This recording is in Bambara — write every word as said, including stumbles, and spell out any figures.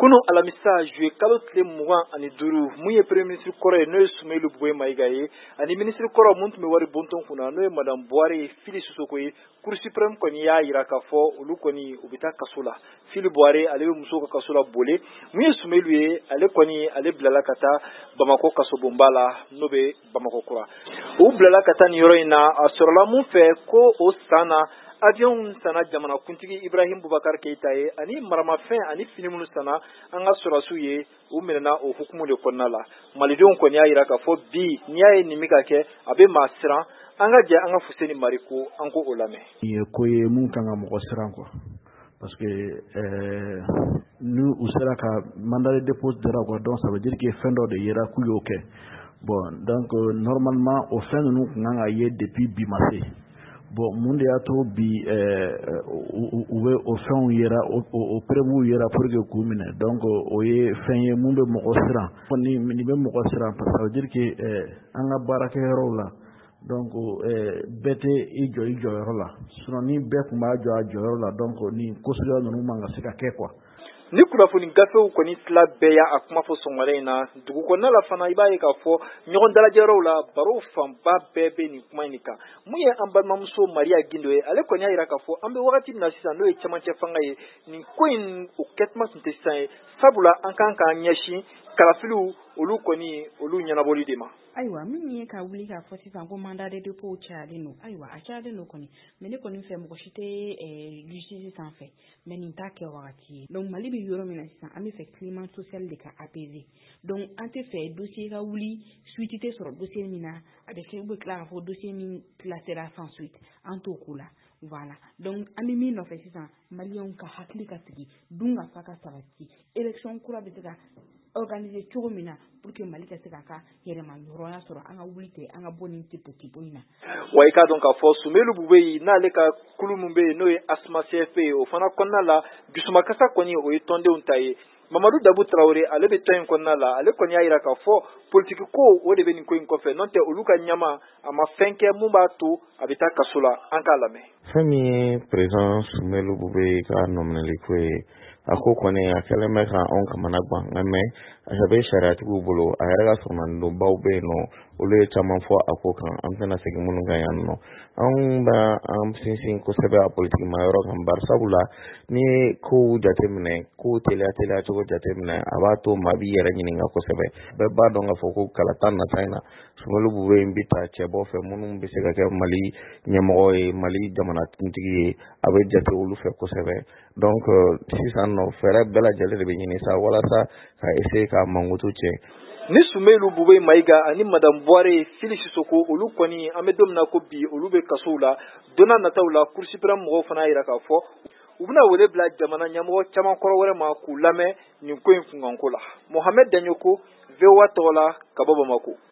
Kuno alamisa juillet kalo tile mugan ani duuru mun ye premier ministre kɔrɔ ye n'o ye Sumailu Boye Mayiga ye ani ministre kɔrɔ mun tun bɛ wari bonton kunna n'o ye madame Buhari Fili Sisoko ye Cour suprême kɔni y'a yira k'a fɔ olu kɔni u bɛ taa kaso la. Fili Buhari ale bɛ muso ka kaso la boli mun ye Sumailu ye ale kɔni ale bilala ka taa Bamako kaso bonba la n'o bɛ Bamako kura. U bilala ka taa nin yɔrɔ in na a sɔrɔla mun fɛ ko o san na avion sana jamana kuntigi Ibrahim Boubacar Keita ye ani maramafɛn ani fini minnu sana an ka sɔrɔsiw ye u minɛna o hukumu de kɔnɔna la. Malidenw kɔni y'a yira k'a fɔ bi n'i y'a ye nin bɛ ka kɛ a bɛ maa siran an ka jɛ an ka Fuseni Mariko an ko o lamɛn. Nin ye ko ye mun kan ka mɔgɔ siran quoi parce que euh, nous u sera ka mandat de dépôt dira quoi donc ça veut dire que fɛn dɔ de yera k'u y'o kɛ. Bon donc euh, normalement o fɛn ninnu kun kan ka ye depuis bi ma se. Bon mun de y'a to bi u bɛ o fɛnw yera o prévu yera pour que k'u minɛ donc o ye fɛn ye mun bɛ mɔgɔ siran ni nin bɛ mɔgɔ siran parce que ça veut dire que an ka baarakɛyɔrɔw la donc bɛɛ tɛ i jɔ i jɔyɔrɔ la sinon ni bɛɛ tun b'a jɔ a jɔyɔrɔ la donc ni ko suguya ninnu man ka se ka kɛ quoi. Ni kunnafoni gafew kɔni tila bɛɛ y'a a kuma fɔ sɔgɔmada in na dugu kɔnɔna la fana i b'a ye k'a fɔ ɲɔgɔn dalajɛyɔrɔw la baro fanba bɛɛ bɛ nin kuma in kan mun ye an balimamuso Maria Gindo ye ale kɔni y'a jira k'a fɔ an bɛ wagati min na sisan n'o ye cɛmancɛ fanga ye nin ko in o kɛtuma tun tɛ sisan ye sabula an kan k'an ɲɛsin kalafiliw olu kɔni olu ɲɛnabɔli de ma. Ayiwa min ye ka wuli k'a fɔ sisan ko mandat de dépôt cayalen don ayiwa a cayalen don kɔni mais ne kɔni fɛ mɔgɔ si tɛ justice sanfɛ mais nin t'a kɛ wagati ye donc Mali bɛ yɔrɔ min na sisan an bɛ fɛ climat social de ka apaiser donc an tɛ fɛ dossier ka wuli suite tɛ sɔrɔ dossier min na a bɛ kɛ u bɛ tila k'a fɔ dossier min clasera sans suite an t'o ko la voilà donc an bɛ min nɔfɛ sisan maliyɛnw ka hakili ka sigi dun ka fa ka sabati élection kura bɛ se ka organiser cogo min na pour que Mali ka se ka ka yɛrɛma hɔrɔnya sɔrɔ an ka wuli tɛ an ka bɔ nin tipo tipo in na. Wa i k'a dɔn k'a fɔ Sumailu Boye n'ale ka kulu min bɛ yen n'o ye Asma C F P ye o fana kɔnɔna la dusumakasa kɔni o ye tɔndenw ta ye Mamadu Dabu Traoré ale bɛ tɔn in kɔnɔna la ale kɔni y'a jira k'a fɔ politique ko o de bɛ nin ko in kɔfɛ n'o tɛ olu ka ɲama a ma fɛn kɛ mun b'a to a bɛ taa kaso la an k'a lamɛn. Fɛn min ye président Sumailu Boye ka nominali ko ye a ko kɔni a kɛlen bɛ ka anw kamana gan nka mɛ a bɛ sariyatigiw bolo a yɛrɛ ka sɔrɔnadonbaw bɛ yen nɔ olu ye caman fɔ a ko kan an tɛna segin minnu kan yan nɔ anw bɛ an sinsin kosɛbɛ a politiki ma yɔrɔ kan bari sabula ni ye kow jateminɛ kow teliya teliya cogo jateminɛ a b'a to maa b'i yɛrɛ ɲininka kosɛbɛ bɛɛ b'a dɔn k'a fɔ ko kalata nata in na Sumailu Boye bɛ ta cɛbɔ fɛ minnu bɛ se ka kɛ Mali ɲɛmɔgɔ ye Mali jamanakuntigi ye a bɛ jate olu fɛ kosɛbɛ donc sisan nɔ fɛɛrɛ bɛɛ lajɛlen de bɛ ɲini sa walasa ka essayer ka mankutu cɛ. Ni Sumailu Boye Mayiga ani madame Buhari Fili Sisoko olu kɔni an bɛ don min na ko bi olu bɛ kasow la donna nataw la Cour suprême mɔgɔw fana y'a jira k'a fɔ u bɛna wele bila jamana ɲɛmɔgɔ caman kɔrɔ wɛrɛ ma k'u lamɛn nin ko in kunkanko la. Mohamed Danyoko V O A tɔgɔ la ka bɔ Bamako.